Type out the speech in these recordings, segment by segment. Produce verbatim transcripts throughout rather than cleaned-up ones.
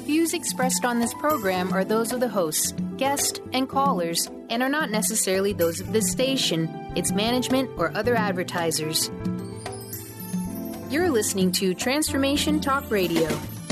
views expressed on this program are those of the hosts, guests, and callers, and are not necessarily those of this station, its management, or other advertisers. You're listening to Transformation Talk Radio.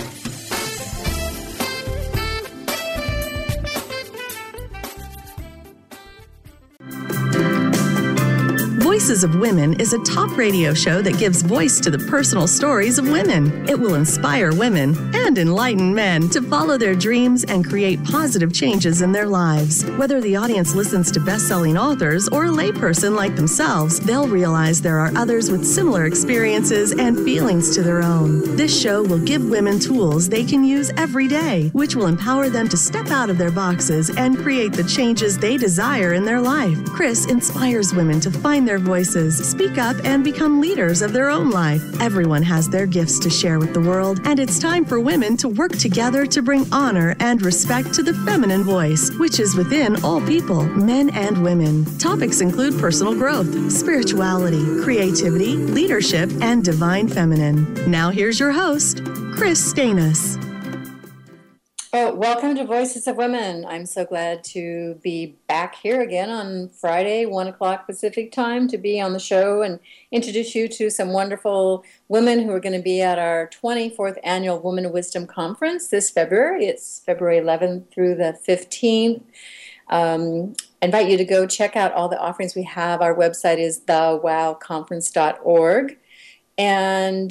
Voices of Women is a talk radio show that gives voice to the personal stories of women. It will inspire women and enlighten men to follow their dreams and create positive changes in their lives. Whether the audience listens to best-selling authors or a layperson like themselves, they'll realize there are others with similar experiences and feelings to their own. This show will give women tools they can use every day, which will empower them to step out of their boxes and create the changes they desire in their life. Chris inspires women to find their voices, speak up, and become leaders of their own life. Everyone has their gifts to share with the world, and it's time for women to work together to bring honor and respect to the feminine voice, which is within all people, men and women. Topics include personal growth, spirituality, creativity, leadership, and divine feminine. Now here's your host, Chris Stanis. Oh, welcome to Voices of Women. I'm so glad to be back here again on Friday, one o'clock Pacific time, to be on the show and introduce you to some wonderful women who are going to be at our twenty-fourth Annual Women of Wisdom Conference this February. It's February eleventh through the fifteenth. Um, I invite you to go check out all the offerings we have. Our website is the wow conference dot org. And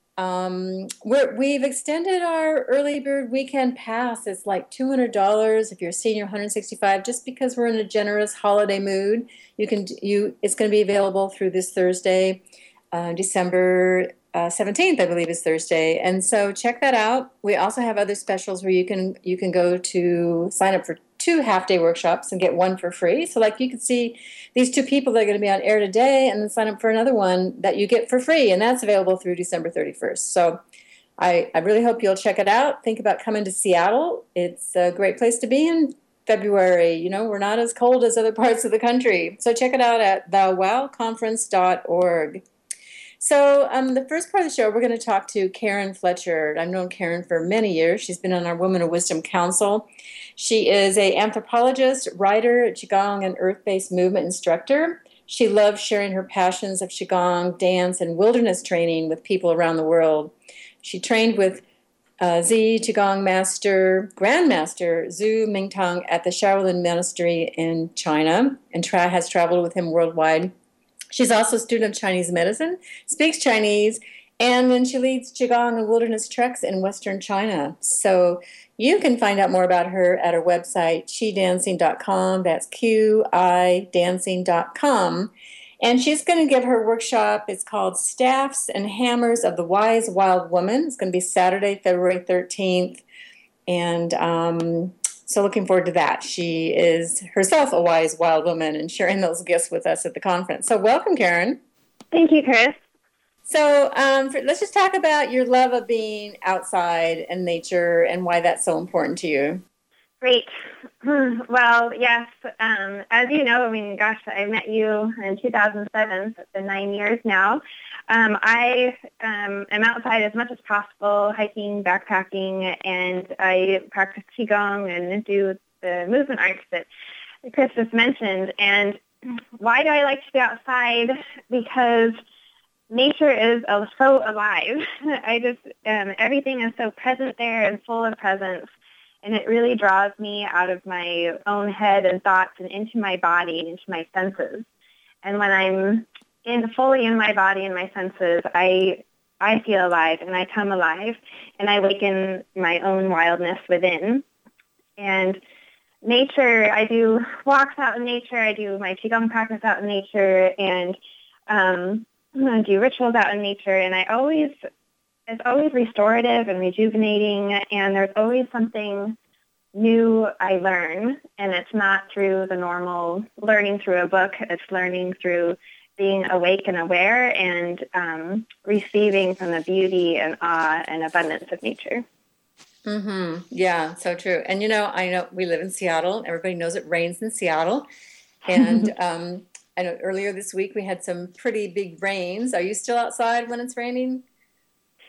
Um, we're, we've extended our early bird weekend pass. It's like two hundred dollars if you're a senior, one hundred sixty-five dollars. Just because we're in a generous holiday mood, you can you. It's going to be available through this Thursday, uh, December uh, seventeenth, I believe is Thursday. And so check that out. We also have other specials where you can you can go to sign up for two half-day workshops and get one for free. So like you can see these two people that are going to be on air today and then sign up for another one that you get for free. And that's available through December thirty-first. So I, I really hope you'll check it out. Think about coming to Seattle. It's a great place to be in February. You know, we're not as cold as other parts of the country. So check it out at the wow conference dot org. So um, the first part of the show, we're going to talk to Karen Fletcher. I've known Karen for many years. She's been on our Women of Wisdom Council. She is an anthropologist, writer, Qigong, and earth-based movement instructor. She loves sharing her passions of Qigong, dance, and wilderness training with people around the world. She trained with uh, Zi Qigong master, Grandmaster Zhu Mingtang at the Shaolin Monastery in China and tra- has traveled with him worldwide. She's also a student of Chinese medicine, speaks Chinese, and then she leads Qigong and wilderness treks in Western China. So you can find out more about her at her website, qi dancing dot com. That's Q I dancing dot com. And she's going to give her workshop. It's called Staffs and Hammers of the Wise Wild Woman. It's going to be Saturday, February thirteenth. And um, so looking forward to that. She is herself a wise wild woman and sharing those gifts with us at the conference. So welcome, Karen. Thank you, Chris. So um, for, let's just talk about your love of being outside and nature and why that's so important to you. Great. Well, yes, um, as you know, I mean, gosh, I met you in two thousand seven, so it's been nine years now. Um, I um, am outside as much as possible, hiking, backpacking, and I practice Qigong and do the movement arts that Chris just mentioned. And why do I like to be outside? Because nature is uh, so alive. I just, um, everything is so present there and full of presence. And it really draws me out of my own head and thoughts and into my body and into my senses. And when I'm in fully in my body and my senses, I I feel alive and I come alive and I awaken my own wildness within. And nature, I do walks out in nature. I do my Qigong practice out in nature, and um, I do rituals out in nature. And I always It's always restorative and rejuvenating, and there's always something new I learn, and it's not through the normal learning through a book. It's learning through being awake and aware and um, receiving from the beauty and awe and abundance of nature. Mm-hmm. Yeah, so true. And, you know, I know we live in Seattle. Everybody knows it rains in Seattle. And um, I know earlier this week we had some pretty big rains. Are you still outside when it's raining?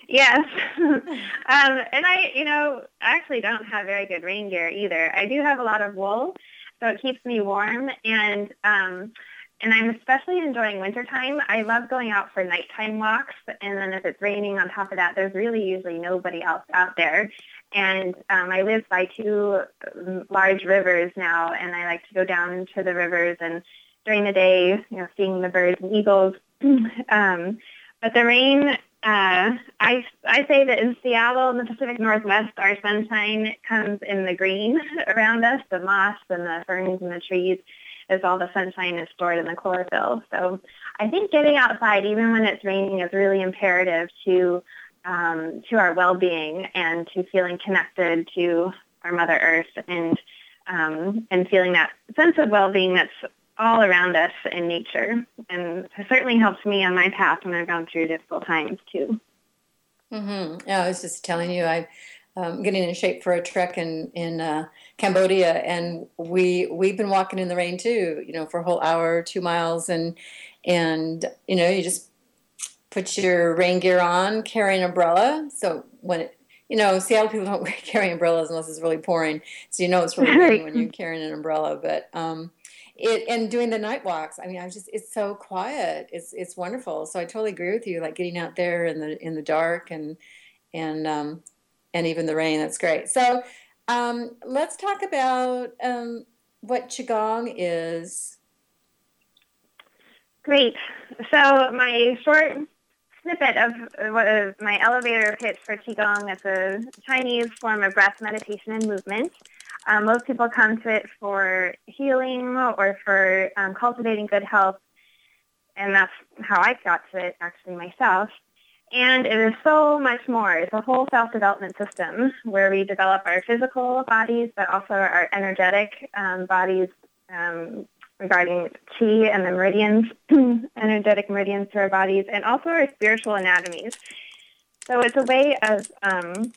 Yes. um, and I, you know, actually don't have very good rain gear either. I do have a lot of wool, so it keeps me warm. And um, and I'm especially enjoying wintertime. I love going out for nighttime walks. And then if it's raining on top of that, there's really usually nobody else out there. And um, I live by two large rivers now, and I like to go down into the rivers and during the day, you know, seeing the birds and eagles. um, but the rain, uh, I I say that in Seattle and the Pacific Northwest, our sunshine comes in the green around us, the moss and the ferns and the trees, as all the sunshine is stored in the chlorophyll. So I think getting outside, even when it's raining, is really imperative to um, to our well-being and to feeling connected to our Mother Earth and um, and feeling that sense of well-being that's all around us in nature. And it certainly helps me on my path when I've gone through difficult times too. Mm-hmm. Yeah, I was just telling you, I'm um, getting in shape for a trek in in uh, Cambodia, and we we've been walking in the rain too. You know, for a whole hour, two miles, and and you know, you just put your rain gear on, carry an umbrella. So when it, you know, Seattle people don't carry umbrellas unless it's really pouring, so you know it's really raining when you're carrying an umbrella. But um, it and doing the night walks. I mean, I was just it's so quiet. It's it's wonderful. So I totally agree with you. Like getting out there in the in the dark and and um, and even the rain. That's great. So um, let's talk about um, what Qigong is. Great. So my short snippet of what is my elevator pitch for Qigong. It's a Chinese form of breath meditation and movement. Um, most people come to it for healing or for um, cultivating good health, and that's how I got to it actually myself. And it is so much more. It's a whole self-development system where we develop our physical bodies, but also our energetic um, bodies um, regarding qi and the meridians, energetic meridians to our bodies, and also our spiritual anatomies. So it's a way of um,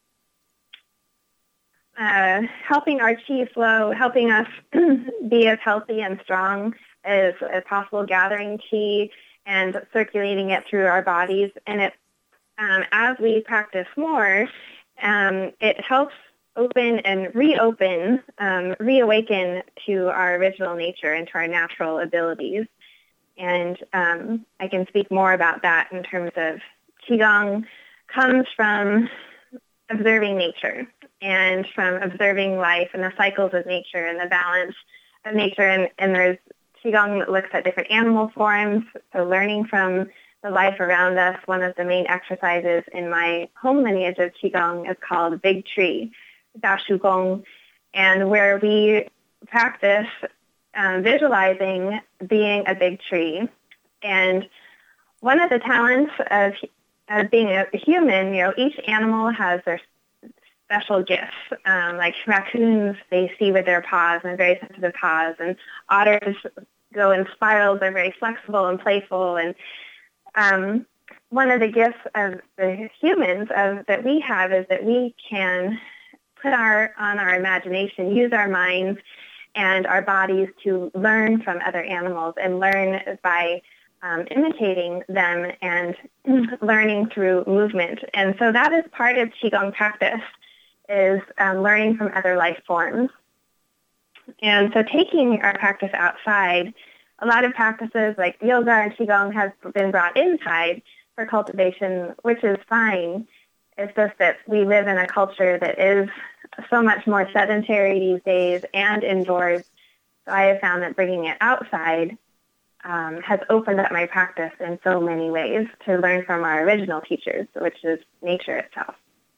uh, helping our qi flow, helping us be as healthy and strong as, as possible, gathering qi and circulating it through our bodies. And it, um, as we practice more, um, it helps open and reopen, um, reawaken to our original nature and to our natural abilities. And um, I can speak more about that in terms of Qigong comes from observing nature and from observing life and the cycles of nature and the balance of nature. And, and there's Qigong that looks at different animal forms, so learning from the life around us. One of the main exercises in my home lineage of Qigong is called Big Tree, Da Shu Gong, and where we practice um, visualizing being a big tree. And one of the talents of, of being a human, you know, each animal has their special gifts. Um, like raccoons, they see with their paws and very sensitive paws, and otters go in spirals. They're very flexible and playful. And um, one of the gifts of the humans of, that we have is that we can put our on our imagination, use our minds and our bodies to learn from other animals and learn by um, imitating them and learning through movement. And so that is part of Qigong practice, is um, learning from other life forms. And so taking our practice outside, a lot of practices like yoga and Qigong have been brought inside for cultivation, which is fine. It's just that we live in a culture that is so much more sedentary these days and indoors. So I have found that bringing it outside um, has opened up my practice in so many ways to learn from our original teachers, which is nature itself.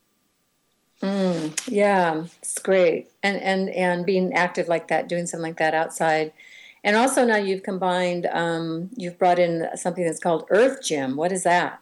Mm, yeah, it's great. And, and, and being active like that, doing something like that outside. And also now you've combined, um, you've brought in something that's called Earth Gym. What is that?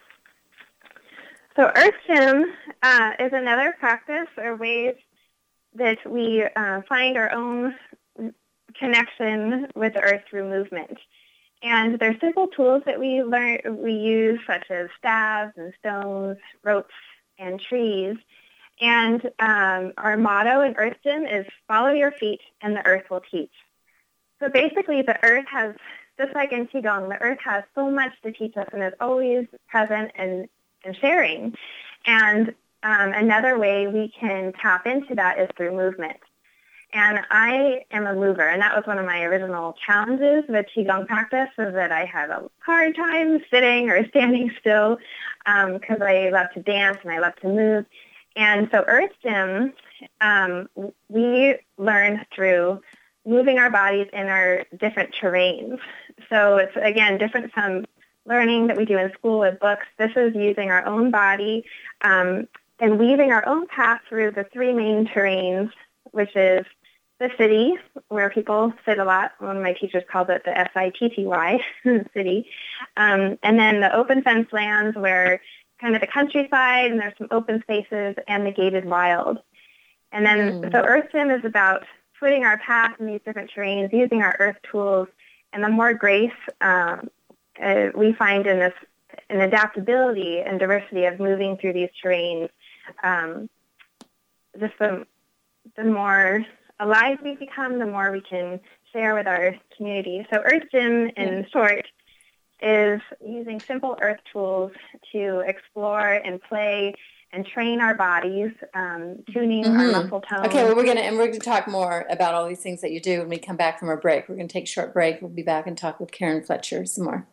So Earth Gym uh, is another practice or ways that we uh, find our own connection with the earth through movement. And there's simple tools that we learn we use, such as staves and stones, ropes, and trees. And um, our motto in Earth Gym is follow your feet and the earth will teach. So basically the earth has, just like in Qigong, the earth has so much to teach us and is always present and and sharing. And um, another way we can tap into that is through movement. And I am a mover, and that was one of my original challenges with Qigong practice, is that I had a hard time sitting or standing still because um, I love to dance and I love to move. And so Earth Gym, um, we learn through moving our bodies in our different terrains. So it's, again, different from learning that we do in school with books. This is using our own body um, and weaving our own path through the three main terrains, which is the city, where people sit a lot. One of my teachers calls it the S I T T Y, city. Um, and then the open fence lands, where kind of the countryside, and there's some open spaces, and the gated wild. And then, mm. so Earth Gym is about putting our path in these different terrains, using our earth tools, and the more grace um, uh, we find in this, an adaptability and diversity of moving through these terrains, um, just the, the more alive we become, the more we can share with our community. So Earth Gym, in short, is using simple earth tools to explore and play and train our bodies, um, tuning mm-hmm. our muscle tone. Okay, well, we're gonna and we're gonna talk more about all these things that you do when we come back from our break. We're gonna take a short break. We'll be back and talk with Karen Fletcher some more.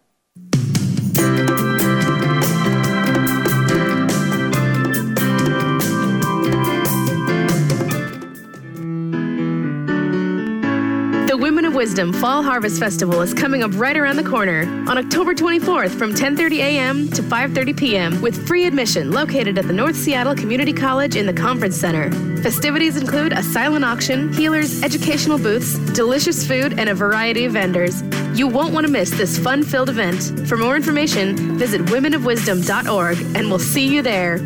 Women of Wisdom Fall Harvest Festival is coming up right around the corner on October twenty-fourth from ten thirty a.m. to five thirty p.m. with free admission located at the North Seattle Community College in the Conference Center. Festivities include a silent auction, healers, educational booths, delicious food, and a variety of vendors. You won't want to miss this fun-filled event. For more information, visit women of wisdom dot org and we'll see you there.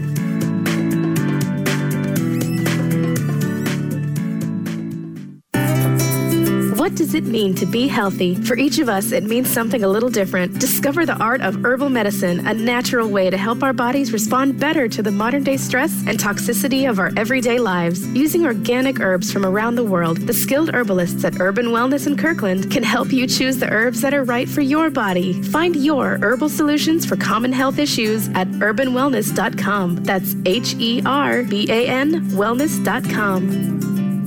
What does it mean to be healthy? For each of us, it means something a little different. Discover the art of herbal medicine, a natural way to help our bodies respond better to the modern-day stress and toxicity of our everyday lives. Using organic herbs from around the world, the skilled herbalists at Urban Wellness in Kirkland can help you choose the herbs that are right for your body. Find your herbal solutions for common health issues at urban wellness dot com. That's H E R B A N wellness dot com.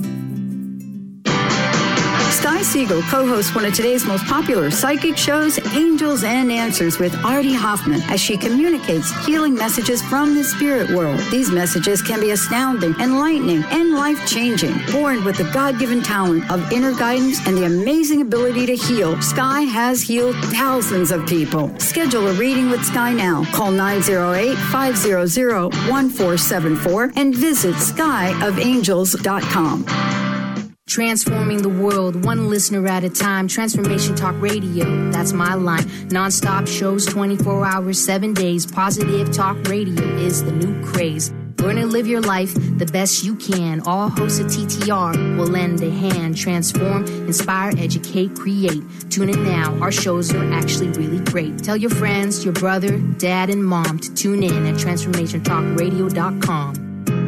Sky Siegel co-hosts one of today's most popular psychic shows, Angels and Answers, with Artie Hoffman, as she communicates healing messages from the spirit world. These messages can be astounding, enlightening, and life-changing. Born with the God-given talent of inner guidance and the amazing ability to heal, Sky has healed thousands of people. Schedule a reading with Sky now. Call nine oh eight, five hundred, one four seven four and visit sky of angels dot com. Transforming the world, one listener at a time. Transformation Talk Radio, that's my line. Non-stop shows, twenty-four hours, seven days. Positive Talk Radio is the new craze. Learn and live your life the best you can. All hosts of T T R will lend a hand. Transform, inspire, educate, create. Tune in now. Our shows are actually really great. Tell your friends, your brother, dad, and mom to tune in at transformation talk radio dot com.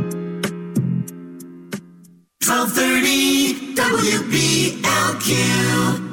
twelve thirty W B L Q.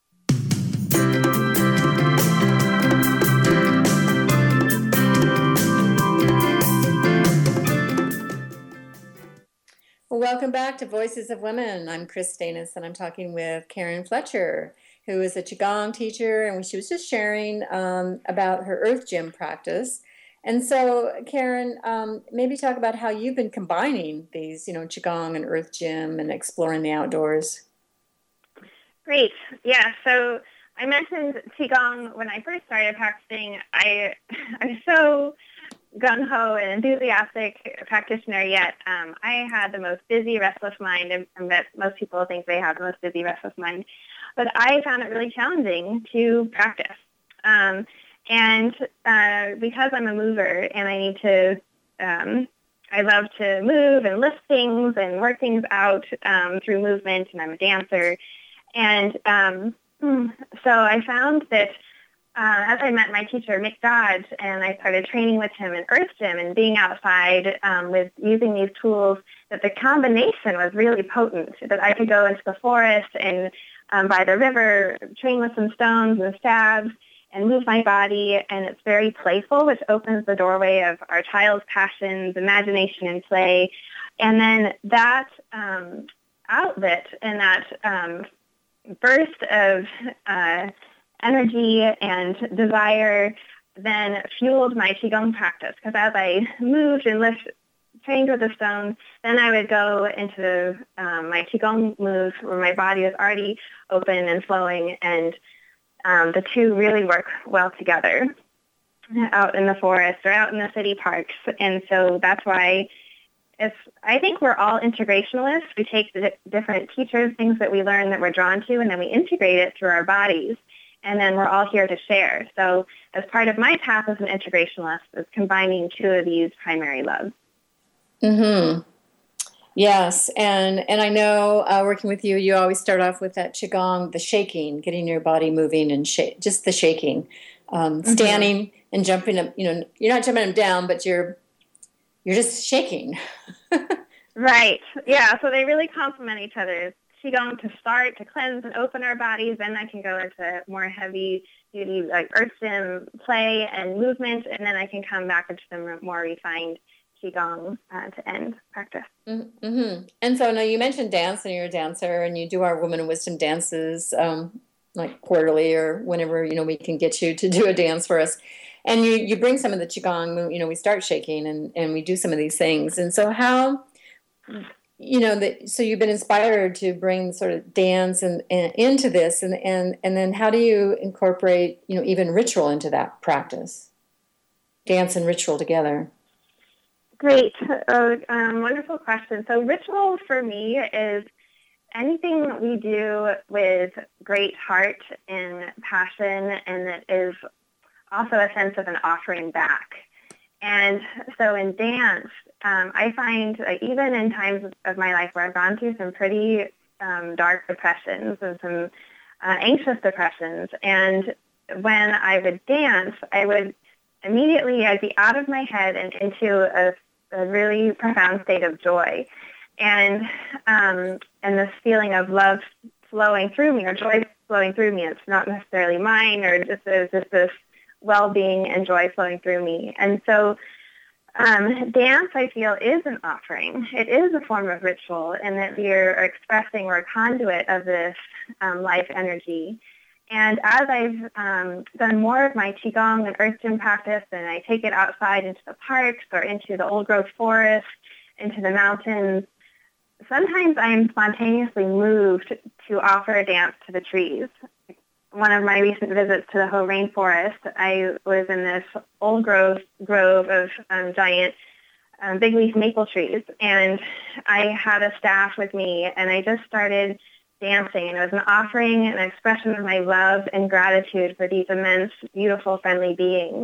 Welcome back to Voices of Women. I'm Chris Stanis, and I'm talking with Karen Fletcher, who is a Qigong teacher, and she was just sharing um, about her Earth Gym practice. And so, Karen, um, maybe talk about how you've been combining these, you know, Qigong and Earth Gym and exploring the outdoors. Great. Yeah. So I mentioned Qigong when I first started practicing. I I was so gung-ho and enthusiastic practitioner, yet um, I had the most busy, restless mind, and, and that most people think they have the most busy, restless mind. But I found it really challenging to practice. Um, And uh, because I'm a mover and I need to, um, I love to move and lift things and work things out um, through movement, and I'm a dancer. And um, so I found that uh, as I met my teacher, Mick Dodge, and I started training with him in Earth Gym and being outside um, with using these tools, that the combination was really potent, that I could go into the forest and um, by the river, train with some stones and stabs, and move my body, and it's very playful, which opens the doorway of our child's passions, imagination, and play. And then that um, outlet and that um, burst of uh, energy and desire then fueled my Qigong practice, because as I moved and lifted, trained with the stone, then I would go into um, my Qigong moves where my body was already open and flowing, and um, the two really work well together out in the forest or out in the city parks. And so that's why it's, I think we're all integrationalists. We take the different teachers, things that we learn that we're drawn to, and then we integrate it through our bodies. And then we're all here to share. So as part of my path as an integrationalist is combining two of these primary loves. Mm-hmm. Yes, and and I know uh, working with you, you always start off with that Qigong, the shaking, getting your body moving and sh- just the shaking, um, mm-hmm. standing and jumping up. You know, you're not jumping them down, but you're you're just shaking. Right. Yeah. So they really complement each other. Qigong to start, to cleanse and open our bodies, then I can go into more heavy duty like earth gym play and movement, and then I can come back into the more refined Qigong uh, to end practice. Mm-hmm. And so now you mentioned dance, and you're a dancer, and you do our Women of Wisdom dances um, like quarterly or whenever, you know, we can get you to do a dance for us. And you, you bring some of the Qigong, you know, we start shaking and, and we do some of these things. And so how... You know, that, so you've been inspired to bring sort of dance and, and into this, and, and and then how do you incorporate, you know, even ritual into that practice? Dance and ritual together. Great, uh, um, wonderful question. So ritual for me is anything we do with great heart and passion, and that is also a sense of an offering back. And so in dance, um, I find like, even in times of my life where I've gone through some pretty um, dark depressions and some uh, anxious depressions, and when I would dance, I would immediately, I'd be out of my head and into a, a really profound state of joy. And um, and this feeling of love flowing through me, or joy flowing through me. It's not necessarily mine, or just, it's just this well-being and joy flowing through me. And so um, dance, I feel, is an offering. It is a form of ritual in that we are expressing, we're a conduit of this um, life energy. And as I've um, done more of my Qigong and Earth Gym practice, and I take it outside into the parks or into the old growth forest, into the mountains, sometimes I am spontaneously moved to offer a dance to the trees. One of my recent visits to the Hoh Rainforest, I was in this old growth grove of um, giant um, big leaf maple trees, and I had a staff with me, and I just started dancing, and it was an offering, an expression of my love and gratitude for these immense, beautiful, friendly beings.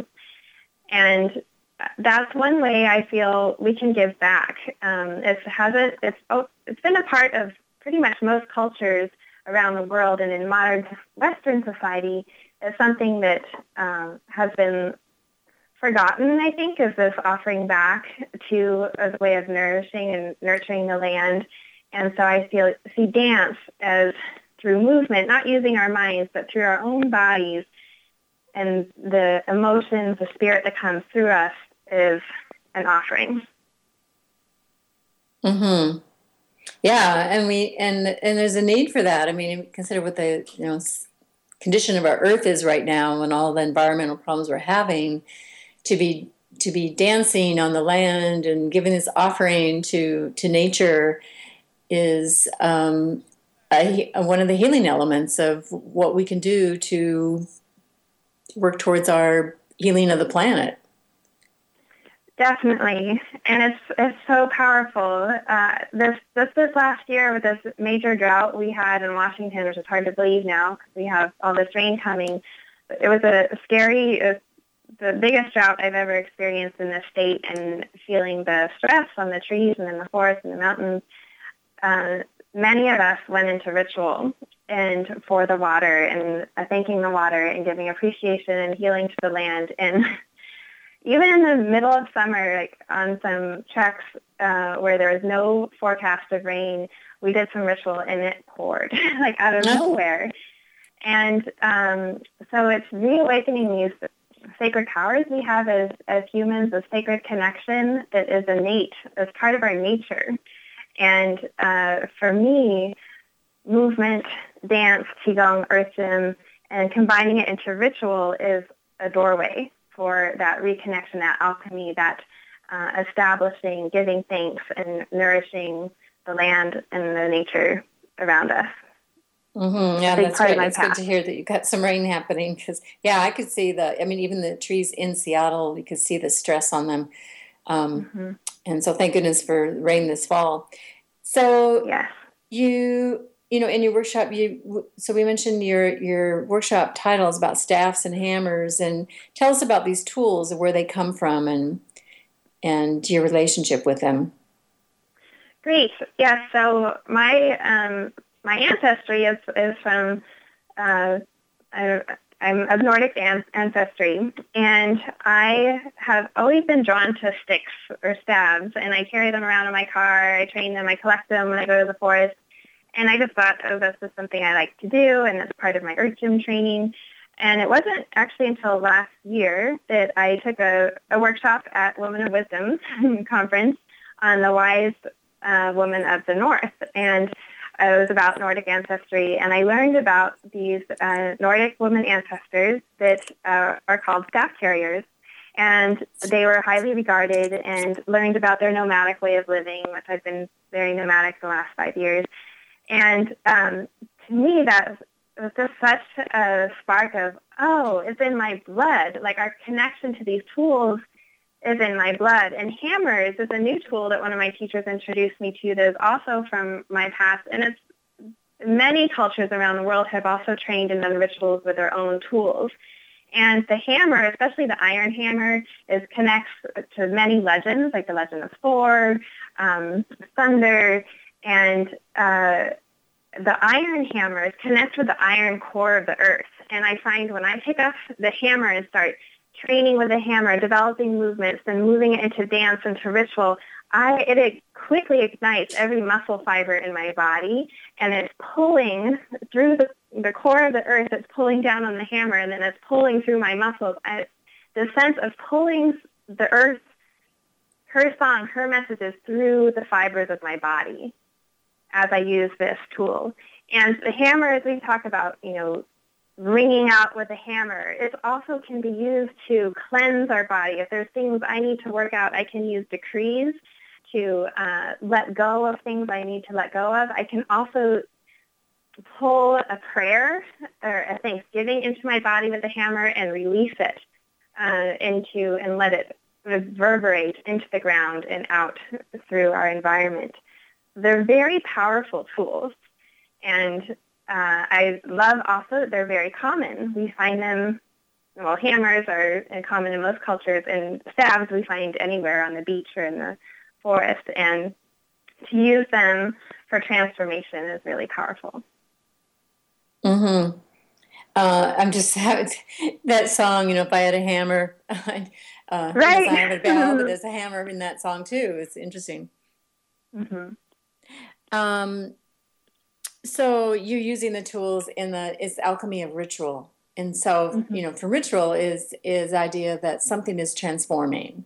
And that's one way I feel we can give back. Um, it hasn't, it's, oh, it's been a part of pretty much most cultures around the world, and in modern Western society, is something that um, has been forgotten, I think, is this offering back to as a way of nourishing and nurturing the land. And so I feel see dance as through movement, not using our minds, but through our own bodies, and the emotions, the spirit that comes through us is an offering. Mm-hmm. Yeah, and we and and there's a need for that. I mean, consider what the you know condition of our earth is right now, and all the environmental problems we're having. To be to be dancing on the land and giving this offering to to nature is um, a, one of the healing elements of what we can do to work towards our healing of the planet. Definitely, and it's it's so powerful. Uh, this this this last year with this major drought we had in Washington, which is hard to believe now because we have all this rain coming. It was a scary, uh, the biggest drought I've ever experienced in this state, and feeling the stress on the trees and in the forest and the mountains. Uh, many of us went into ritual and for the water, and uh, thanking the water and giving appreciation and healing to the land. And even in the middle of summer, like on some treks uh, where there was no forecast of rain, we did some ritual and it poured like out of nowhere. And um, so it's reawakening these sacred powers we have as, as humans, a sacred connection that is innate, as part of our nature. And uh, for me, movement, dance, Qigong, Earth Gym, and combining it into ritual is a doorway for that reconnection, that alchemy, that uh, establishing, giving thanks, and nourishing the land and the nature around us. Mm-hmm. Yeah, that's right. It's good to hear that you've got some rain happening because, yeah, I could see the, I mean, even the trees in Seattle, you could see the stress on them. Um, mm-hmm. And so thank goodness for rain this fall. So yes. you, you know, in your workshop, you, so we mentioned your, your workshop title is about staffs and hammers, and tell us about these tools and where they come from and, and your relationship with them. Great. Yeah. So my, um, My ancestry is, is from, uh, I, I'm of Nordic an- ancestry, and I have always been drawn to sticks or staves, and I carry them around in my car, I train them, I collect them when I go to the forest, and I just thought, oh, this is something I like to do, and that's part of my Earth Gym training. And it wasn't actually until last year that I took a, a workshop at Women of Wisdom conference on the wise uh, woman of the North, and it was about Nordic ancestry, and I learned about these uh, Nordic women ancestors that uh, are called staff carriers, and they were highly regarded, and learned about their nomadic way of living, which I've been very nomadic the last five years. And um, to me, that was just such a spark of, oh, it's in my blood, like our connection to these tools is in my blood. And hammers is a new tool that one of my teachers introduced me to that is also from my past. And it's many cultures around the world have also trained and done rituals with their own tools. And the hammer, especially the iron hammer, is connects to many legends, like the legend of Thor, um, thunder, and uh, the iron hammers connect with the iron core of the earth. And I find when I pick up the hammer and start training with a hammer, developing movements, and moving it into dance, into ritual, I it, it quickly ignites every muscle fiber in my body, and it's pulling through the, the core of the earth. It's pulling down on the hammer, and then it's pulling through my muscles. And the sense of pulling the earth, her song, her messages through the fibers of my body as I use this tool. And the hammer, as we talk about, you know, ringing out with a hammer, it also can be used to cleanse our body. If there's things I need to work out, I can use decrees to uh, let go of things I need to let go of. I can also pull a prayer or a thanksgiving into my body with a hammer and release it uh, into and let it reverberate into the ground and out through our environment. They're very powerful tools, and Uh, I love also that they're very common. We find them, well, hammers are common in most cultures, and staves we find anywhere on the beach or in the forest. And to use them for transformation is really powerful. Mm-hmm. Uh, I'm just having that song, you know, if I had a hammer, uh, right. I have a bell, but there's a hammer in that song too. It's interesting. Mm-hmm. Um, So you're using the tools in the it's alchemy of ritual, and so mm-hmm. you know, for ritual is is idea that something is transforming,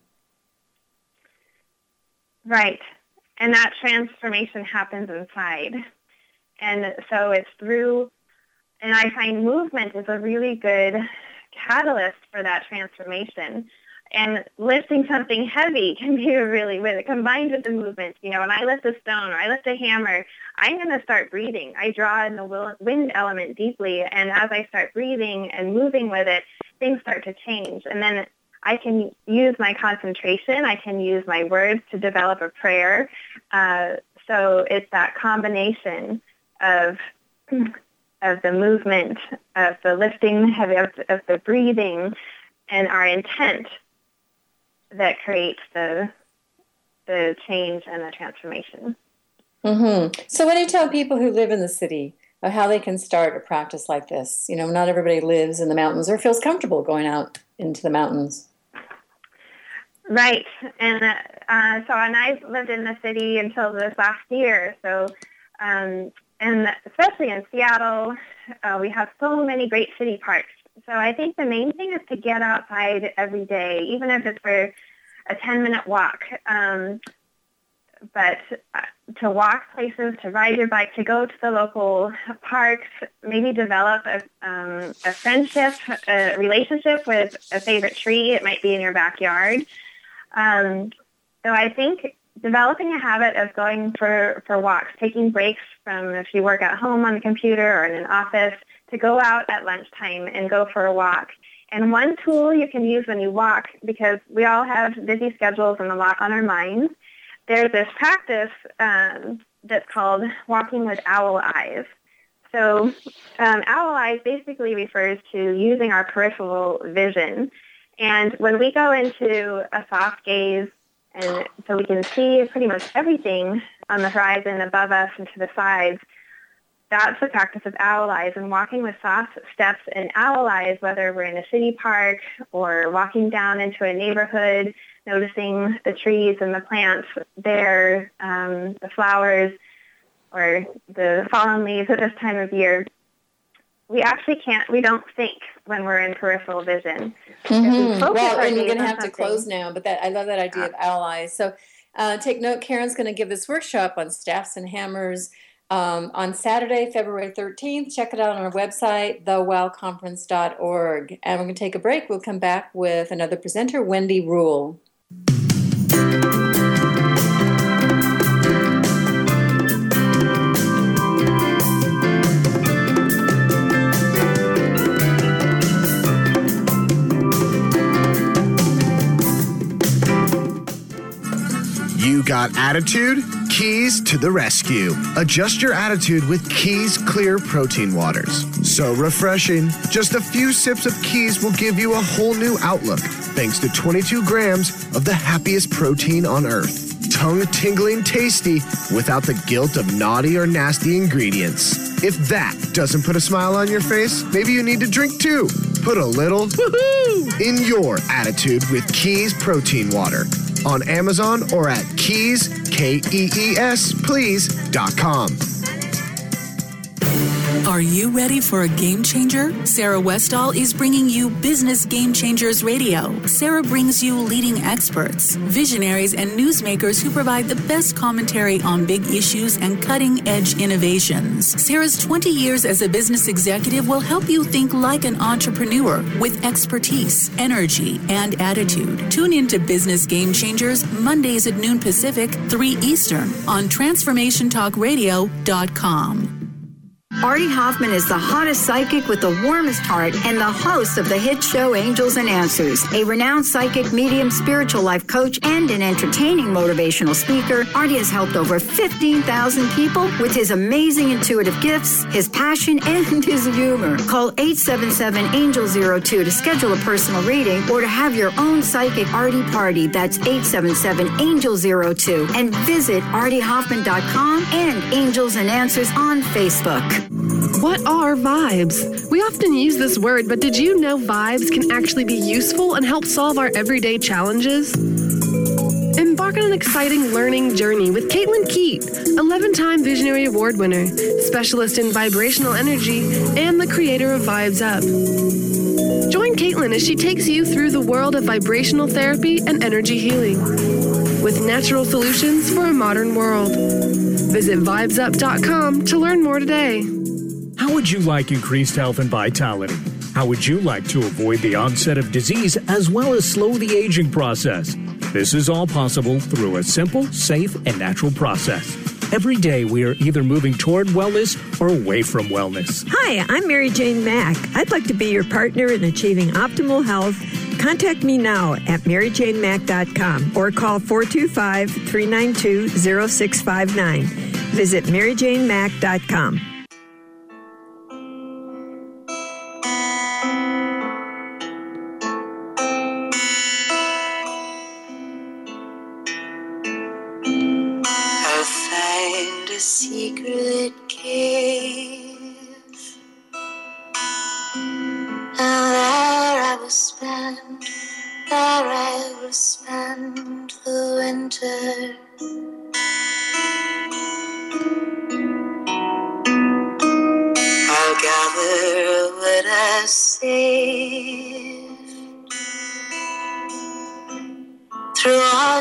right? And that transformation happens inside, and so it's through. And I find movement is a really good catalyst for that transformation. And lifting something heavy can be a really, with it combined with the movement. You know, when I lift a stone or I lift a hammer, I'm going to start breathing. I draw in the wind element deeply, and as I start breathing and moving with it, things start to change. And then I can use my concentration. I can use my words to develop a prayer. Uh, so it's that combination of of the movement, of the lifting, of, of the breathing, and our intent that creates the the change and the transformation. Mm-hmm. So what do you tell people who live in the city of how they can start a practice like this? You know, not everybody lives in the mountains or feels comfortable going out into the mountains. Right. And uh, so, and I lived in the city until this last year. So um, and especially in Seattle, uh, we have so many great city parks. So I think the main thing is to get outside every day, even if it's for a ten-minute walk. Um, but uh, to walk places, to ride your bike, to go to the local parks, maybe develop a, um, a friendship, a relationship with a favorite tree. It might be in your backyard. Um, so I think developing a habit of going for, for walks, taking breaks from if you work at home on the computer or in an office, to go out at lunchtime and go for a walk. And one tool you can use when you walk, because we all have busy schedules and a lot on our minds, there's this practice um, that's called walking with owl eyes. So um, owl eyes basically refers to using our peripheral vision. And when we go into a soft gaze, and so we can see pretty much everything on the horizon above us and to the sides, that's the practice of owl eyes. And walking with soft steps and owl eyes, whether we're in a city park or walking down into a neighborhood, noticing the trees and the plants there, um, the flowers, or the fallen leaves at this time of year, we actually can't, we don't think when we're in peripheral vision. Mm-hmm. We well, and we're going to have to close now, but that I love that idea yeah. of owl eyes. So uh, take note, Karen's going to give this workshop on staffs and hammers um, on Saturday, February thirteenth. Check it out on our website, the wow conference dot org. And we're going to take a break. We'll come back with another presenter, Wendy Rule. You got attitude? Keys to the rescue. Adjust your attitude with Keys Clear Protein Waters. So refreshing. Just a few sips of Keys will give you a whole new outlook, thanks to twenty-two grams of the happiest protein on earth. Tongue-tingling tasty without the guilt of naughty or nasty ingredients. If that doesn't put a smile on your face, maybe you need to drink too. Put a little woohoo in your attitude with Keys Protein Water. On Amazon or at keys, K E E S, please, dot com. Are you ready for a game changer? Sarah Westall is bringing you Business Game Changers Radio. Sarah brings you leading experts, visionaries, and newsmakers who provide the best commentary on big issues and cutting-edge innovations. Sarah's twenty years as a business executive will help you think like an entrepreneur with expertise, energy, and attitude. Tune into Business Game Changers Mondays at noon Pacific, three Eastern on transformation talk radio dot com. Artie Hoffman is the hottest psychic with the warmest heart and the host of the hit show Angels and Answers. A renowned psychic, medium, spiritual life coach, and an entertaining motivational speaker, Artie has helped over fifteen thousand people with his amazing intuitive gifts, his passion, and his humor. Call eight seven seven, angel zero two to schedule a personal reading or to have your own psychic Artie party. That's eight seven seven, angel zero two. And visit artie hoffman dot com and Angels and Answers on Facebook. What are vibes? We often use this word, but did you know vibes can actually be useful and help solve our everyday challenges? Embark on an exciting learning journey with Caitlin Keat, eleven-time Visionary Award winner, specialist in vibrational energy, and the creator of Vibes Up. Join Caitlin as she takes you through the world of vibrational therapy and energy healing with natural solutions for a modern world. Visit vibes up dot com to learn more today. How would you like increased health and vitality? How would you like to avoid the onset of disease as well as slow the aging process? This is all possible through a simple, safe, and natural process. Every day we are either moving toward wellness or away from wellness. Hi, I'm Mary Jane Mack. I'd like to be your partner in achieving optimal health. Contact me now at mary jane mack dot com or call four two five, three nine two, zero six five nine. Visit mary jane mack dot com. Secret cave, and there I will spend, there I will spend the winter.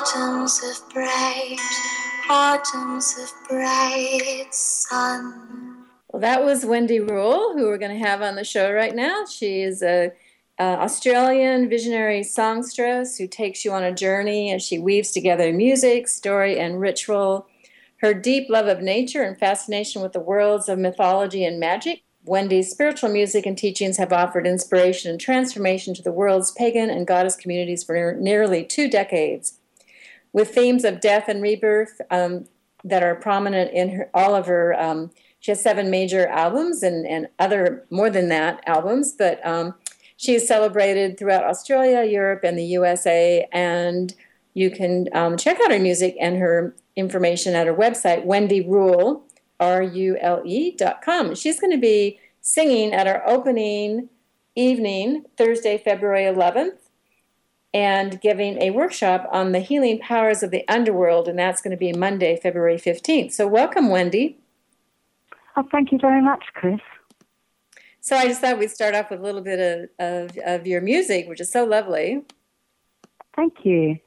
autumns of bright, autumns of bright sun. Well, that was Wendy Rule, who we're going to have on the show right now. She is a Uh, Australian visionary songstress who takes you on a journey as she weaves together music, story, and ritual. Her deep love of nature and fascination with the worlds of mythology and magic, Wendy's spiritual music and teachings have offered inspiration and transformation to the world's pagan and goddess communities for nearly two decades. With themes of death and rebirth um, that are prominent in her, all of her, um, she has seven major albums and, and other, more than that, albums, but um, she is celebrated throughout Australia, Europe, and the U S A, and you can um, check out her music and her information at her website, Wendy Rule, R U L E dot com. She's going to be singing at our opening evening, Thursday, February eleventh, and giving a workshop on the healing powers of the underworld, and that's going to be Monday, February fifteenth. So welcome, Wendy. Oh, thank you very much, Chris. So I just thought we'd start off with a little bit of, of, of your music, which is so lovely. Thank you.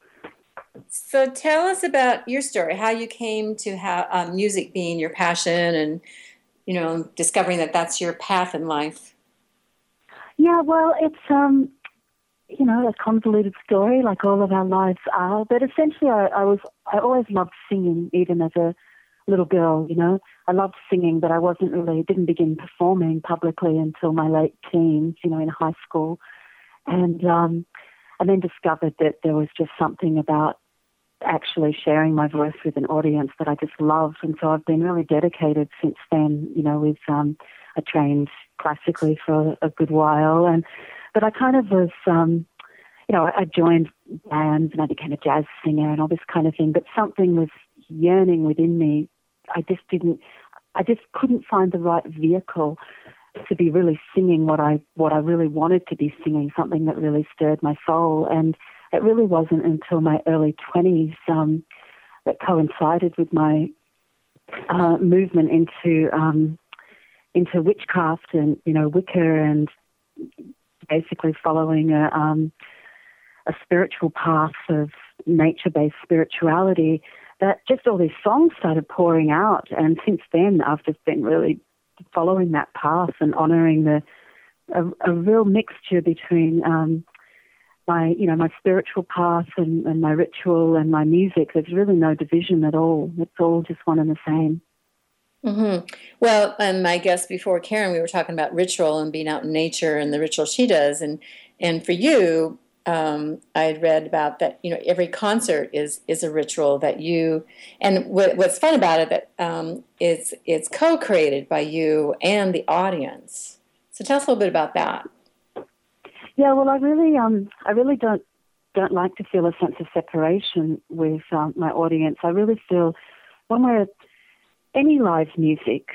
So tell us about your story, how you came to have um, music being your passion and, you know, discovering that that's your path in life. Yeah, well, it's, um, you know, a convoluted story like all of our lives are. But essentially I, I was, I always loved singing, even as a little girl, you know. I loved singing, but I wasn't really, didn't begin performing publicly until my late teens, you know, in high school. And um, I then discovered that there was just something about actually sharing my voice with an audience that I just loved. And so I've been really dedicated since then, you know, with, um, I trained classically for a good while. And, but I kind of was, um, you know, I joined bands and I became a jazz singer and all this kind of thing, but something was yearning within me. I just didn't, I just couldn't find the right vehicle to be really singing what I, what I really wanted to be singing, something that really stirred my soul. And it really wasn't until my early twenties um, that coincided with my uh, movement into, um, into witchcraft and, you know, Wicca, and basically following a, um, a spiritual path of nature-based spirituality, that just all these songs started pouring out. And since then, I've just been really following that path and honoring the a, a real mixture between um, my, you know, my spiritual path and, and my ritual and my music. There's really no division at all. It's all just one and the same. Mm-hmm. Well, um, my guest before, Karen, we were talking about ritual and being out in nature and the ritual she does. And, and for you, Um, I had read about that, you know, every concert is, is a ritual that you, and what, what's fun about it, that um, it's, it's co-created by you and the audience. So tell us a little bit about that. Yeah, well, I really, um, I really don't, don't like to feel a sense of separation with um, my audience. I really feel when we're, any live music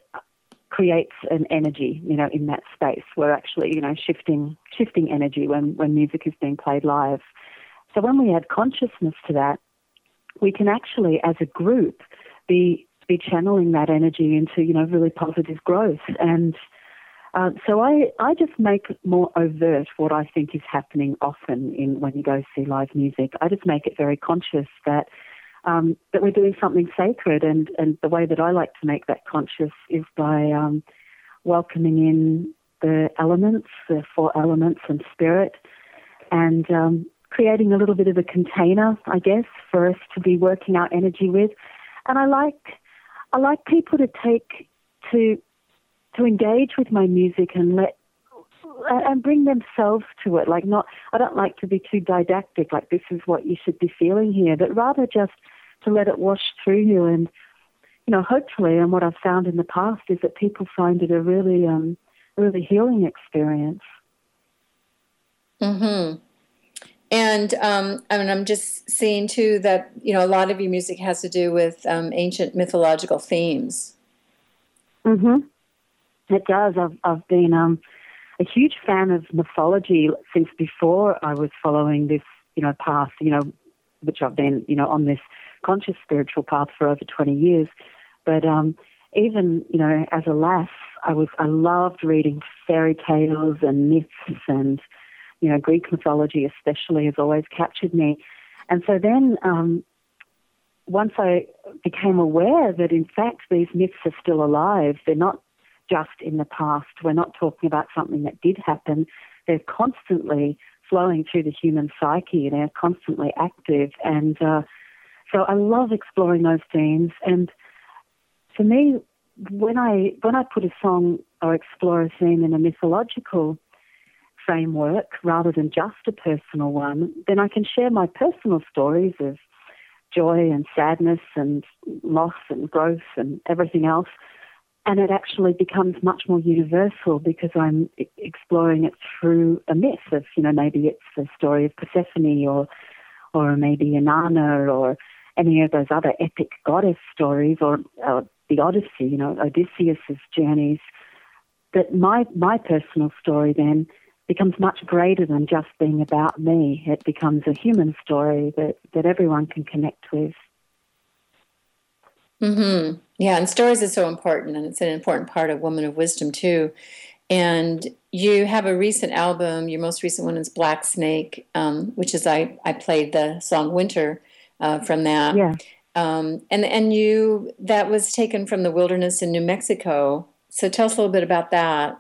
creates an energy, you know, in that space. We're actually, you know, shifting shifting energy when, when music is being played live. So when we add consciousness to that, we can actually, as a group, be be channeling that energy into, you know, really positive growth. And uh, so I, I just make more overt what I think is happening often in when you go see live music. I just make it very conscious that Um, that we're doing something sacred, and, and the way that I like to make that conscious is by um, welcoming in the elements, the four elements and spirit, and um, creating a little bit of a container, I guess, for us to be working our energy with. And I like I like people to take to to engage with my music and let and bring themselves to it. Like, not, I don't like to be too didactic, like this is what you should be feeling here, but rather just to let it wash through you. And, you know, hopefully, and what I've found in the past is that people find it a really, um, really healing experience. Mm-hmm. And, um, I mean, I'm just seeing too that, you know, a lot of your music has to do with um, ancient mythological themes. Mm-hmm. It does. I've, I've been, um, a huge fan of mythology since before I was following this, you know, path, you know, which I've been, you know, on this conscious spiritual path for over twenty years. But um, even, you know, as a lass, I was, I loved reading fairy tales and myths, and, you know, Greek mythology especially has always captured me. And so then um, once I became aware that, in fact, these myths are still alive, they're not just in the past. We're not talking about something that did happen. They're constantly flowing through the human psyche. They're constantly active. And uh, so I love exploring those themes. And for me, when I when I put a song or explore a theme in a mythological framework rather than just a personal one, then I can share my personal stories of joy and sadness and loss and growth and everything else. And it actually becomes much more universal because I'm exploring it through a myth of, you know, maybe it's the story of Persephone or or maybe Inanna or any of those other epic goddess stories or, or the Odyssey, you know, Odysseus's journeys. That my my personal story then becomes much greater than just being about me. It becomes a human story that, that everyone can connect with. Mm-hmm. Yeah, and stories are so important, and it's an important part of Woman of Wisdom, too. And you have a recent album, your most recent one is Black Snake, um, which is, I, I played the song Winter uh, from that. Yeah. Um, and, and you, that was taken from the wilderness in New Mexico. So tell us a little bit about that.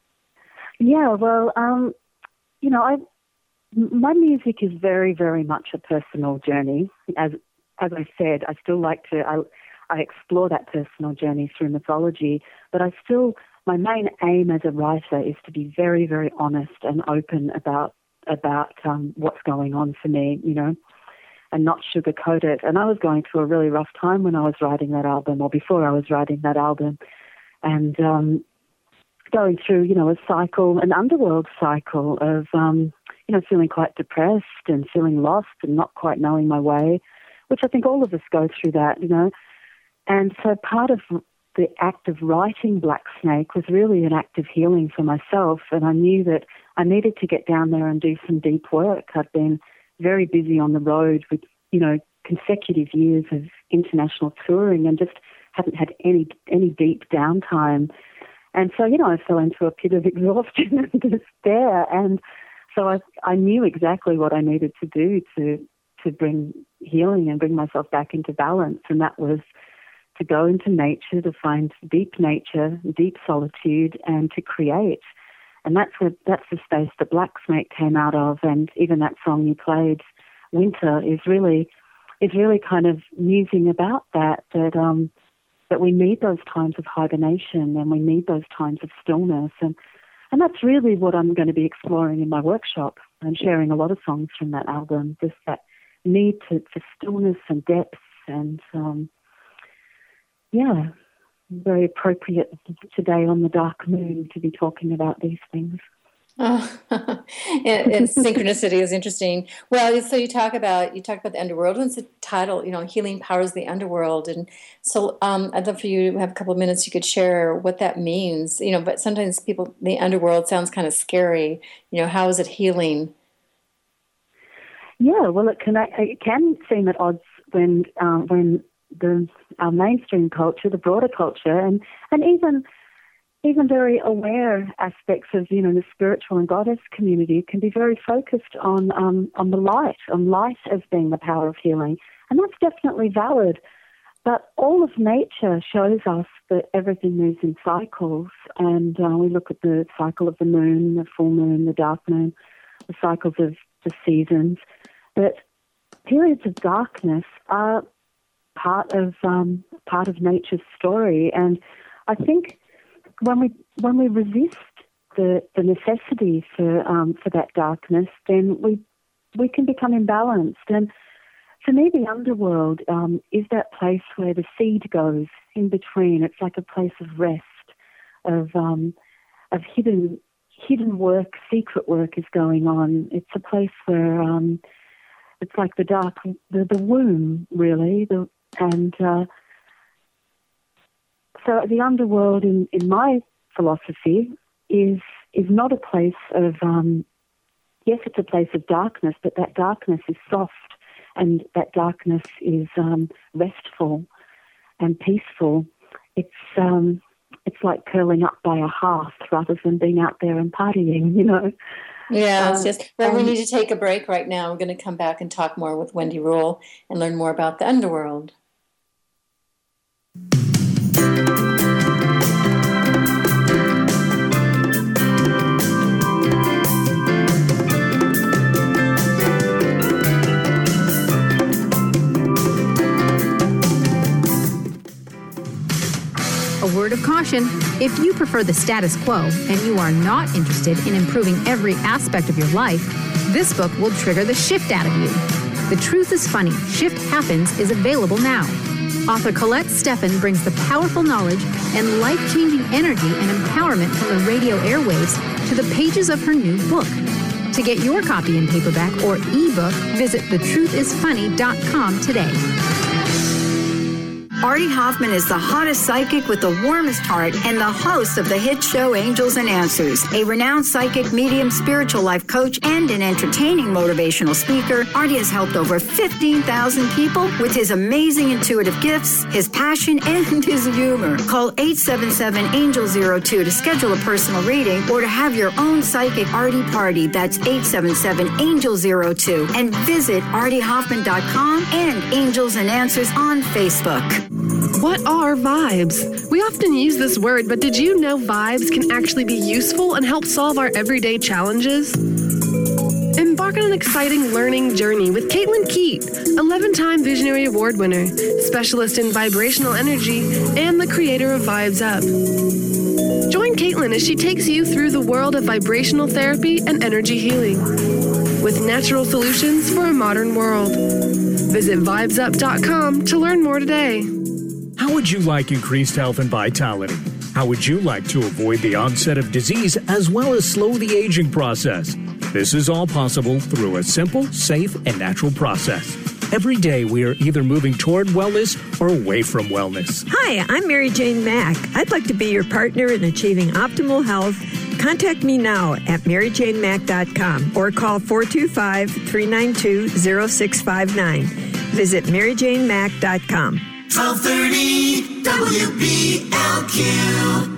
Yeah, well, um, you know, I, my music is very, very much a personal journey. As as I said, I still like to, I, I explore that personal journey through mythology, but I still, my main aim as a writer is to be very, very honest and open about about um, what's going on for me, you know, and not sugarcoat it. And I was going through a really rough time when I was writing that album, or before I was writing that album, and um, going through, you know, a cycle, an underworld cycle of, um, you know, feeling quite depressed and feeling lost and not quite knowing my way, which I think all of us go through that, you know. And so part of the act of writing Black Snake was really an act of healing for myself, and I knew that I needed to get down there and do some deep work. I'd been very busy on the road with, you know, consecutive years of international touring and just hadn't had any any deep downtime. And so, you know, I fell into a pit of exhaustion and despair. And so I I knew exactly what I needed to do to to bring healing and bring myself back into balance. And that was to go into nature, to find deep nature, deep solitude, and to create. And that's what that's the space that Black Snake came out of. And even that song you played, Winter, is really is really kind of musing about that, that um that we need those times of hibernation and we need those times of stillness. And, and that's really what I'm going to be exploring in my workshop and sharing a lot of songs from that album, just that need to, for stillness and depth. And, um, yeah, very appropriate today on the dark moon to be talking about these things. Oh, and, and synchronicity is interesting. Well, so you talk about you talk about the underworld. What's the title? You know, Healing Powers of the Underworld. And so, um, I'd love for you to have a couple of minutes. You could share what that means. You know, but sometimes people, the underworld sounds kind of scary. You know, how is it healing? Yeah, well, it can it can seem at odds when um, when the our mainstream culture, the broader culture, and and even. Even very aware aspects of, you know, the spiritual and goddess community can be very focused on um, on the light, on light as being the power of healing. And that's definitely valid. But all of nature shows us that everything moves in cycles. And uh, we look at the cycle of the moon, the full moon, the dark moon, the cycles of the seasons. But periods of darkness are part of um, part of nature's story. And I think When we when we resist the, the necessity for um, for that darkness, then we we can become imbalanced. And for me, the underworld um, is that place where the seed goes in between. It's like a place of rest, of um, of hidden hidden work, secret work is going on. It's a place where um, it's like the dark, the, the womb, really, the and. Uh, So the underworld, in, in my philosophy, is is not a place of, um, yes, it's a place of darkness, but that darkness is soft and that darkness is um, restful and peaceful. It's um, it's like curling up by a hearth rather than being out there and partying, you know. Yeah, it's Um, just, well, we and- need to take a break right now. We're going to come back and talk more with Wendy Rule and learn more about the underworld. A word of caution, if you prefer the status quo and you are not interested in improving every aspect of your life, this book will trigger the shift out of you. The Truth is Funny, Shift Happens is available now. Author Colette Steffen brings the powerful knowledge and life-changing energy and empowerment from the radio airwaves to the pages of her new book. To get your copy in paperback or ebook, visit the truth is funny dot com today. Artie Hoffman is the hottest psychic with the warmest heart and the host of the hit show Angels and Answers. A renowned psychic, medium, spiritual life coach, and an entertaining motivational speaker, Artie has helped over fifteen thousand people with his amazing intuitive gifts, his passion, and his humor. Call eight seven seven, angel zero two to schedule a personal reading or to have your own psychic Artie party. That's eight seven seven, angel zero two. And visit artie hoffman dot com and Angels and Answers on Facebook. What are vibes? We often use this word, but did you know vibes can actually be useful and help solve our everyday challenges? Embark on an exciting learning journey with Caitlin Keat, eleven-time Visionary Award winner, specialist in vibrational energy, and the creator of Vibes Up. Join Caitlin as she takes you through the world of vibrational therapy and energy healing with natural solutions for a modern world. Visit vibes up dot com to learn more today. How would you like increased health and vitality? How would you like to avoid the onset of disease as well as slow the aging process? This is all possible through a simple, safe, and natural process. Every day we are either moving toward wellness or away from wellness. Hi, I'm Mary Jane Mack. I'd like to be your partner in achieving optimal health. Contact me now at mary jane mack dot com or call four two five, three nine two, zero six five nine. Visit mary jane mack dot com. twelve thirty W B L Q.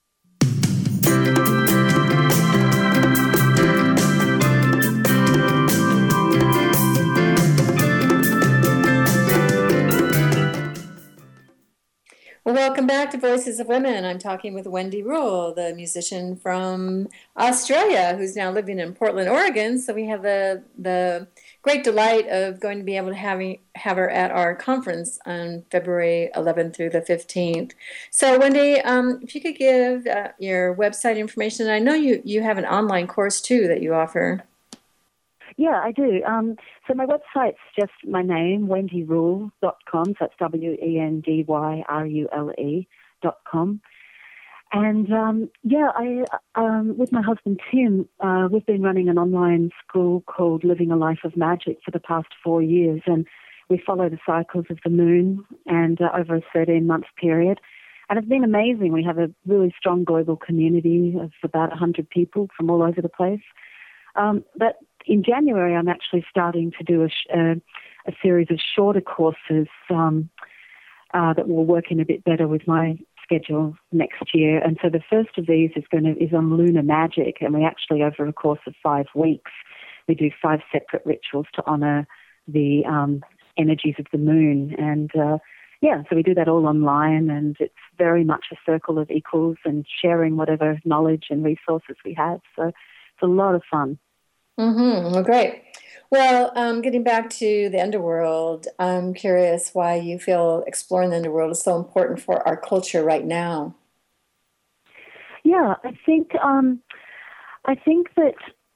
Welcome back to Voices of Women. I'm talking with Wendy Rule, the musician from Australia, who's now living in Portland, Oregon. So we have the the great delight of going to be able to have, have her at our conference on February eleventh through the fifteenth. So Wendy, um, if you could give uh, your website information. I know you, you have an online course, too, that you offer. Yeah, I do. Um, so my website's just my name, wendy rule dot com. So that's W E N D Y R U L E dot com. And, um, yeah, I um, with my husband, Tim, uh, we've been running an online school called Living a Life of Magic for the past four years. And we follow the cycles of the moon and uh, over a thirteen-month period. And it's been amazing. We have a really strong global community of about one hundred people from all over the place. Um, but in January, I'm actually starting to do a, sh- uh, a series of shorter courses um, uh, that will work in a bit better with my schedule next year. And so the first of these is going to is on lunar magic, and we actually, over a course of five weeks, we do five separate rituals to honor the um, energies of the moon. And uh, yeah, so we do that all online, and it's very much a circle of equals and sharing whatever knowledge and resources we have. So it's a lot of fun. Mm-hmm. Well, great. Well, um, getting back to the underworld, I'm curious why you feel exploring the underworld is so important for our culture right now. Yeah, I think um, I think that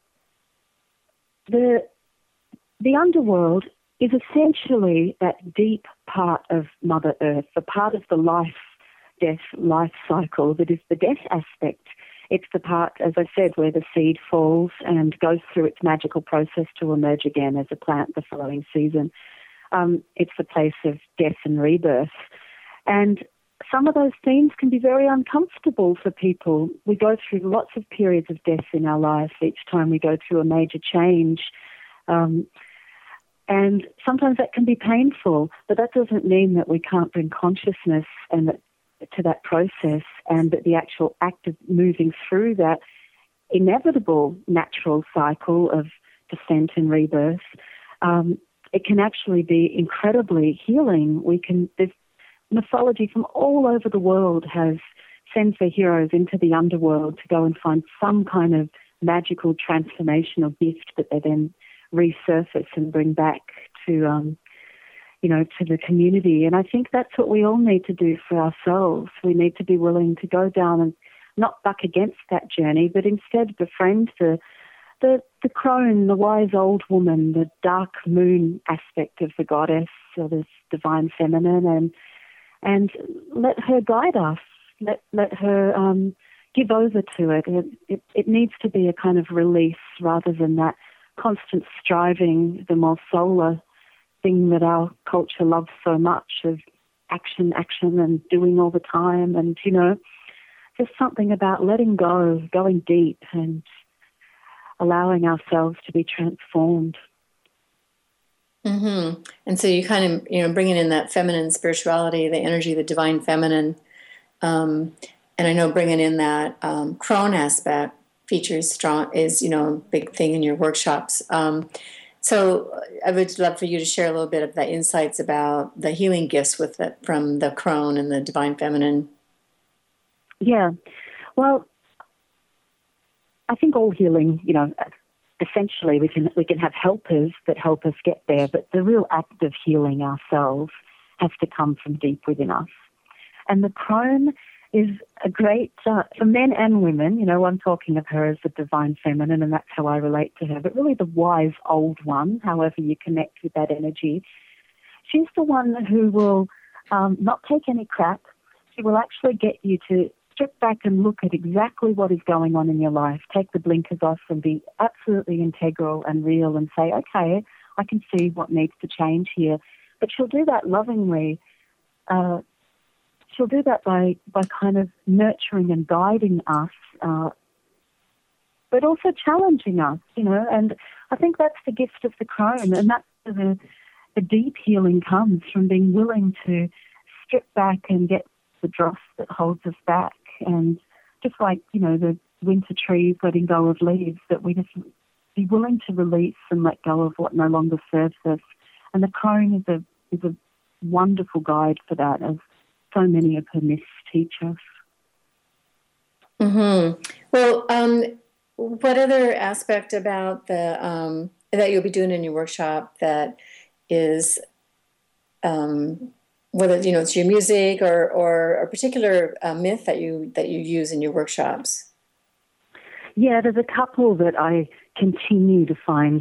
the the underworld is essentially that deep part of Mother Earth, the part of the life, death, life cycle that is the death aspect. It's the part, as I said, where the seed falls and goes through its magical process to emerge again as a plant the following season. Um, it's the place of death and rebirth. And some of those themes can be very uncomfortable for people. We go through lots of periods of death in our life each time we go through a major change. Um, and sometimes that can be painful, but that doesn't mean that we can't bring consciousness and that to that process, and that the actual act of moving through that inevitable natural cycle of descent and rebirth, um, it can actually be incredibly healing. We can, there's mythology from all over the world has sends their heroes into the underworld to go and find some kind of magical transformational gift that they then resurface and bring back to, um, you know, to the community. And I think that's what we all need to do for ourselves. We need to be willing to go down and not buck against that journey, but instead befriend the the, the crone, the wise old woman, the dark moon aspect of the goddess or this divine feminine, and and let her guide us. Let let her um, give over to it. It, it. it needs to be a kind of release rather than that constant striving, the more solar thing that our culture loves so much of action, action and doing all the time. And, you know, just something about letting go, going deep and allowing ourselves to be transformed. Mm-hmm. And so you kind of, you know, bringing in that feminine spirituality, the energy, the divine feminine. Um, and I know bringing in that um, crone aspect features strong is, you know, a big thing in your workshops. Um, so I would love for you to share a little bit of the insights about the healing gifts with it from the crone and the divine feminine. Yeah. Well, I think all healing, you know, essentially we can we can have helpers that help us get there, but the real act of healing ourselves has to come from deep within us. And the crone is a great, uh, for men and women, you know, I'm talking of her as the divine feminine, and that's how I relate to her, but really the wise old one, however you connect with that energy. She's the one who will um, not take any crap. She will actually get you to strip back and look at exactly what is going on in your life, take the blinkers off and be absolutely integral and real and say, okay, I can see what needs to change here. But she'll do that lovingly. Uh, she'll do that by, by kind of nurturing and guiding us, uh, but also challenging us, you know, and I think that's the gift of the crone, and that's where the, the deep healing comes, from being willing to strip back and get the dross that holds us back. And just like, you know, the winter trees letting go of leaves, that we just be willing to release and let go of what no longer serves us. And the crone is a is a wonderful guide for that, as so many of her myths teach us. Mm-hmm. Well, um, what other aspect about the um, that you'll be doing in your workshop that is um, whether, you know, it's your music or, or a particular uh, myth that you that you use in your workshops? Yeah, there's a couple that I continue to find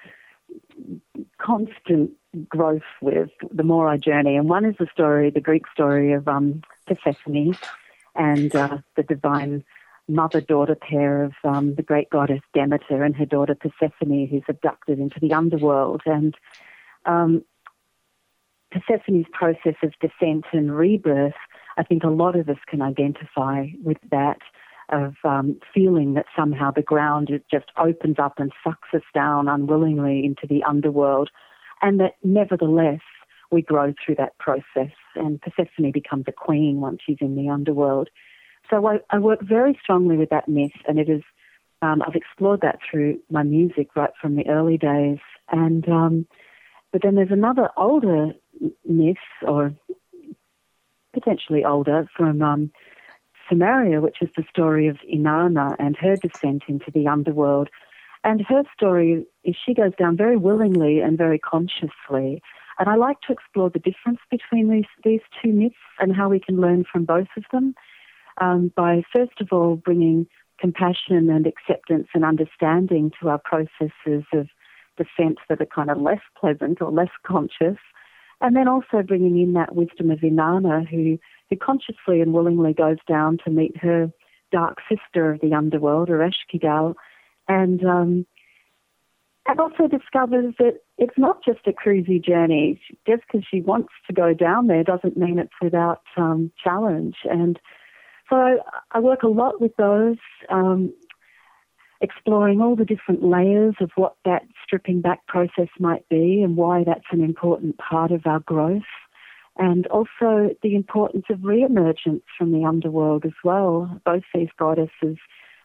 constant growth with the more I journey. And one is the story, the Greek story of um, Persephone and uh, the divine mother-daughter pair of um, the great goddess Demeter and her daughter Persephone, who's abducted into the underworld. And um, Persephone's process of descent and rebirth, I think a lot of us can identify with that, of um, feeling that somehow the ground just opens up and sucks us down unwillingly into the underworld, and that nevertheless we grow through that process, and Persephone becomes a queen once she's in the underworld. So I, I work very strongly with that myth, and it is um, I've explored that through my music right from the early days. And um, but then there's another older myth, or potentially older, from um, Sumeria, which is the story of Inanna and her descent into the underworld. And her story is she goes down very willingly and very consciously. And I like to explore the difference between these, these two myths and how we can learn from both of them, um, by first of all bringing compassion and acceptance and understanding to our processes of descent that are kind of less pleasant or less conscious, and then also bringing in that wisdom of Inanna, who, who consciously and willingly goes down to meet her dark sister of the underworld, Ereshkigal, and um, and also discovers that it's not just a cruisy journey. Just because she wants to go down there doesn't mean it's without um, challenge. And so I, I work a lot with those, um, exploring all the different layers of what that stripping back process might be and why that's an important part of our growth, and also the importance of re-emergence from the underworld as well. Both these goddesses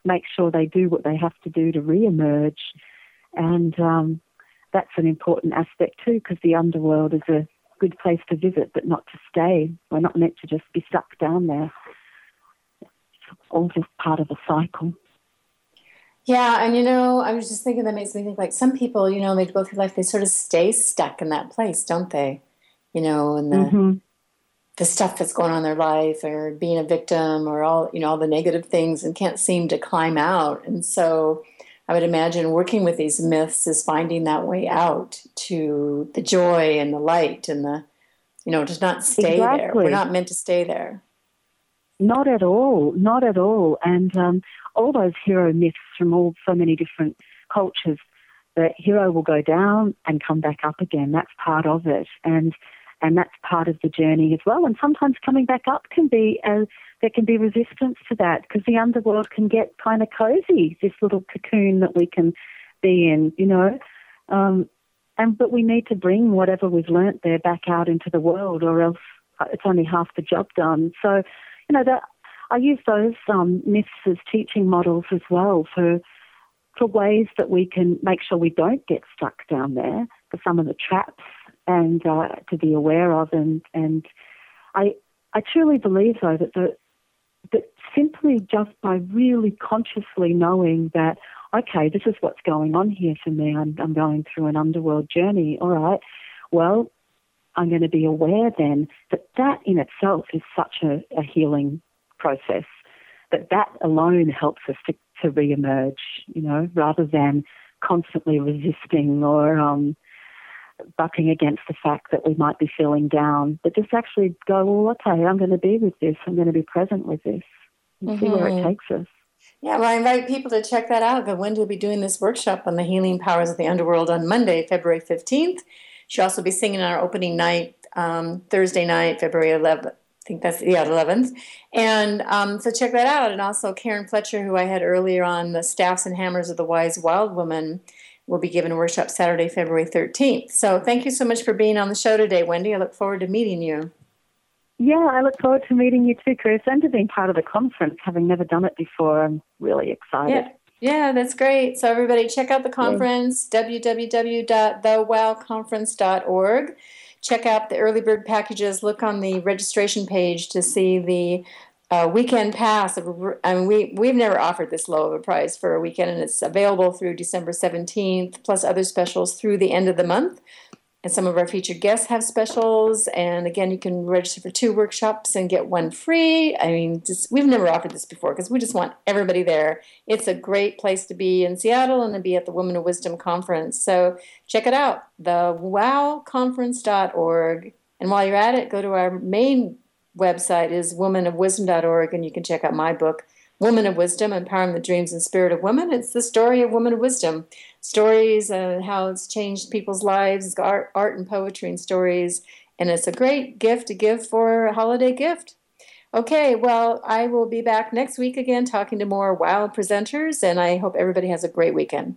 make sure they do what they have to do to reemerge. And um, that's an important aspect too, because the underworld is a good place to visit, but not to stay. We're not meant to just be stuck down there. It's all just part of a cycle. Yeah, and you know, I was just thinking, that makes me think, like, some people, you know, they go through life, they sort of stay stuck in that place, don't they? You know, and the Mm-hmm. the stuff that's going on in their life, or being a victim, or all, you know, all the negative things, and can't seem to climb out. And so I would imagine working with these myths is finding that way out to the joy and the light and the, you know, to not stay there. Exactly. We're not meant to stay there. Not at all, not at all. And um, all those hero myths from all so many different cultures, the hero will go down and come back up again. That's part of it, and and that's part of the journey as well. And sometimes coming back up can be uh, there can be resistance to that, because the underworld can get kind of cozy, this little cocoon that we can be in, you know. Um, and but we need to bring whatever we've learnt there back out into the world, or else it's only half the job done. So, you know, that I use those um, myths as teaching models as well for for ways that we can make sure we don't get stuck down there, for some of the traps, and uh, to be aware of. And, and I I truly believe, though, that the that simply just by really consciously knowing that, okay, this is what's going on here for me, I'm, I'm going through an underworld journey, all right, well, I'm going to be aware then that that in itself is such a, a healing process, that that alone helps us to, to reemerge, you know, rather than constantly resisting or um, bucking against the fact that we might be feeling down, but just actually go, well, okay, I'm going to be with this, I'm going to be present with this, and mm-hmm. see where it takes us. Yeah, well, I invite people to check that out. But Wendy will be doing this workshop on the healing powers of the underworld on Monday, February fifteenth. She'll also be singing on our opening night, um, Thursday night, February eleventh. I think that's, yeah, eleventh. And um, so check that out. And also Karen Fletcher, who I had earlier on, the Staffs and Hammers of the Wise Wild Woman, will be giving a workshop Saturday, February thirteenth. So thank you so much for being on the show today, Wendy. I look forward to meeting you. Yeah, I look forward to meeting you too, Chris, and to being part of the conference, having never done it before. I'm really excited. Yeah. Yeah, that's great. So everybody check out the conference, yeah. w w w dot the wow conference dot org. Check out the early bird packages. Look on the registration page to see the uh, weekend pass. I mean, we, we've never offered this low of a price for a weekend, and it's available through December seventeenth, plus other specials through the end of the month. And some of our featured guests have specials. And again, you can register for two workshops and get one free. I mean, just, we've never offered this before because we just want everybody there. It's a great place to be in Seattle and to be at the Women of Wisdom Conference. So check it out, the wow conference dot org. And while you're at it, go to our main website is women of wisdom dot org, and you can check out my book, Women of Wisdom, Empowering the Dreams and Spirit of Women. It's the story of Women of Wisdom. Stories and how it's changed people's lives. It's got art, art and poetry and stories. And it's a great gift to give for a holiday gift. Okay, well, I will be back next week again talking to more wild presenters, and I hope everybody has a great weekend.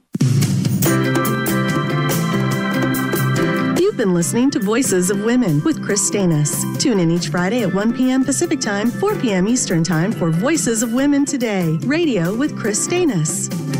You've been listening to Voices of Women with Chris Stanis. Tune in each Friday at one p.m. Pacific Time, four p.m. Eastern Time for Voices of Women Today, radio with Chris Stanis.